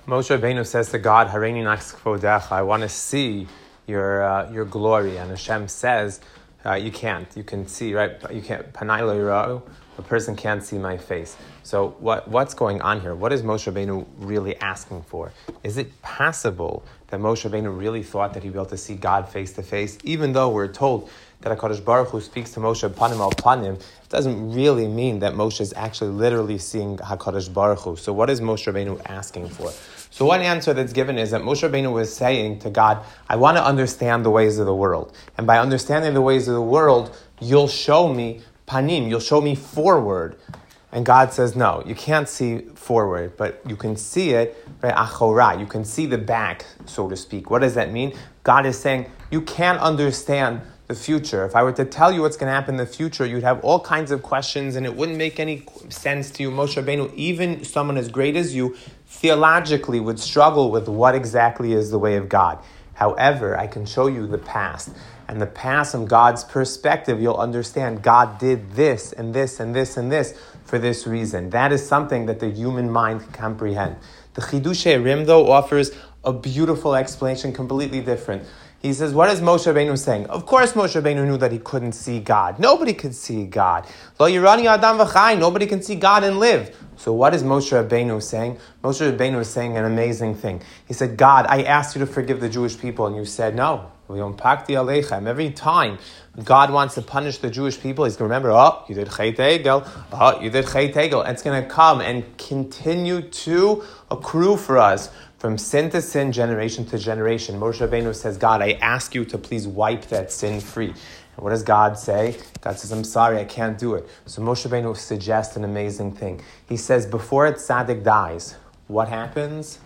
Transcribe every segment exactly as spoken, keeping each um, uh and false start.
Moshe Rabbeinu says to God, Hareini na'as kvodecha, I want to see your uh, your glory. And Hashem says, uh, you can't. You can see, right? You can't. Panai lo yira'u, a person can't see my face. So what what's going on here? What is Moshe Rabbeinu really asking for? Is it possible that Moshe Rabbeinu really thought that he'd be able to see God face to face? Even though we're told that HaKadosh Baruch Hu speaks to Moshe panim al panim, it doesn't really mean that Moshe is actually literally seeing HaKadosh Baruch Hu. So what is Moshe Rabbeinu asking for? So one answer that's given is that Moshe Rabbeinu was saying to God, I want to understand the ways of the world. And by understanding the ways of the world, you'll show me panim, you'll show me forward. And God says, no, you can't see forward, but you can see it, right, achorah, you can see the back, so to speak. What does that mean? God is saying, you can't understand the future. If I were to tell you what's going to happen in the future, you'd have all kinds of questions and it wouldn't make any sense to you. Moshe Rabbeinu, even someone as great as you, theologically would struggle with what exactly is the way of God. However, I can show you the past. And the past from God's perspective, you'll understand God did this and this and this and this for this reason. That is something that the human mind can comprehend. The Chidushei Rim, though, offers a beautiful explanation, completely different. He says, what is Moshe Rabbeinu saying? Of course Moshe Rabbeinu knew that he couldn't see God. Nobody could see God. Lo yirani adam v'chai. Nobody can see God and live. So what is Moshe Rabbeinu saying? Moshe Rabbeinu is saying an amazing thing. He said, God, I asked you to forgive the Jewish people, and you said no. Every time God wants to punish the Jewish people, he's going to remember, oh, you did Chet Egel, oh, you did Chet Egel. And it's going to come and continue to accrue for us from sin to sin, generation to generation. Moshe Rabbeinu says, God, I ask you to please wipe that sin free. And what does God say? God says, I'm sorry, I can't do it. So Moshe Rabbeinu suggests an amazing thing. He says, before a tzaddik dies, what happens?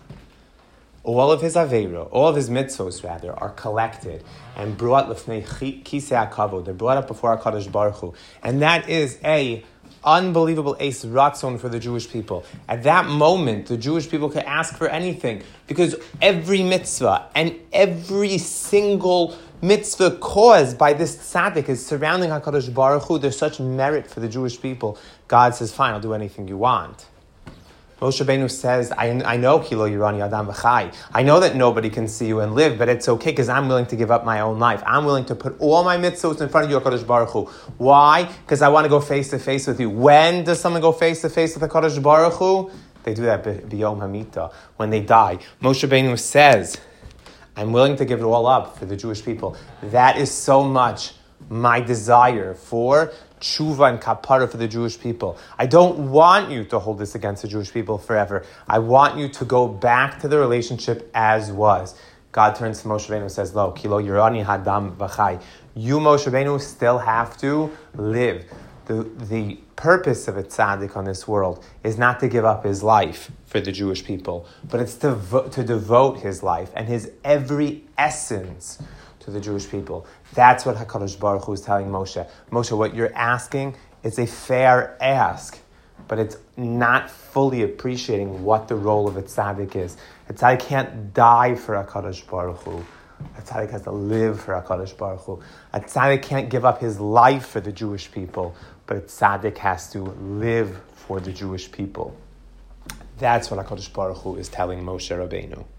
All of his aveira, all of his mitzvos rather, are collected and brought lefnei kisei hakavod. They're brought up before HaKadosh Baruch Hu. And that is a unbelievable ace ratzon for the Jewish people. At that moment, the Jewish people could ask for anything because every mitzvah and every single mitzvah caused by this tzaddik is surrounding HaKadosh Baruch Hu. There's such merit for the Jewish people. God says, fine, I'll do anything you want. Moshe Rabbeinu says, I, I know Kilo Yirani Adam V'chai. I know that nobody can see you and live, but it's okay because I'm willing to give up my own life. I'm willing to put all my mitzvot in front of you, HaKadosh Baruch Hu. Why? Because I want to go face to face with you. When does someone go face to face with HaKadosh Baruch Hu? They do that b'yom hamita, when they die. Moshe Rabbeinu says, I'm willing to give it all up for the Jewish people. That is so much my desire for tshuva and kapara for the Jewish people. I don't want you to hold this against the Jewish people forever. I want you to go back to the relationship as was. God turns to Moshe Rabbeinu and says, Lo, kilo yirani hadam v'chai. You, Moshe Rabbeinu, still have to live. The, the purpose of a tzaddik on this world is not to give up his life for the Jewish people, but it's to, vo- to devote his life and his every essence to the Jewish people. That's what HaKadosh Baruch Hu is telling Moshe. Moshe, what you're asking is a fair ask, but it's not fully appreciating what the role of a tzaddik is. A tzaddik can't die for HaKadosh Baruch Hu. A tzaddik has to live for HaKadosh Baruch Hu. A tzaddik can't give up his life for the Jewish people, but a tzaddik has to live for the Jewish people. That's what HaKadosh Baruch Hu is telling Moshe Rabbeinu.